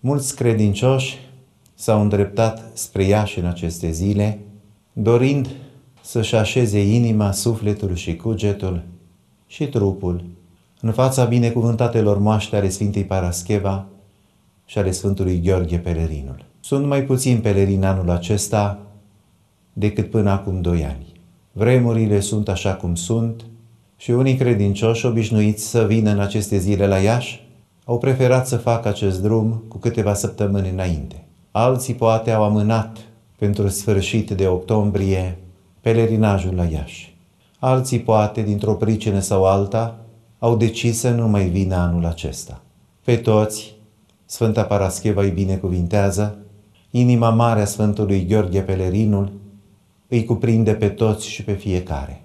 Mulți credincioși s-au îndreptat spre Iași în aceste zile, dorind să-și așeze inima, sufletul și cugetul și trupul în fața binecuvântatelor moaște ale Sfintei Parascheva și ale Sfântului Gheorghe Pelerinul. Sunt mai puțin pelerini anul acesta decât până acum 2 ani. Vremurile sunt așa cum sunt și unii credincioși obișnuiți să vină în aceste zile la Iași au preferat să facă acest drum cu câteva săptămâni înainte. Alții poate au amânat pentru sfârșit de octombrie pelerinajul la Iași. Alții poate, dintr-o pricină sau alta, au decis să nu mai vină anul acesta. Pe toți, Sfânta Parascheva îi binecuvintează, inima mare a Sfântului Gheorghe Pelerinul îi cuprinde pe toți și pe fiecare.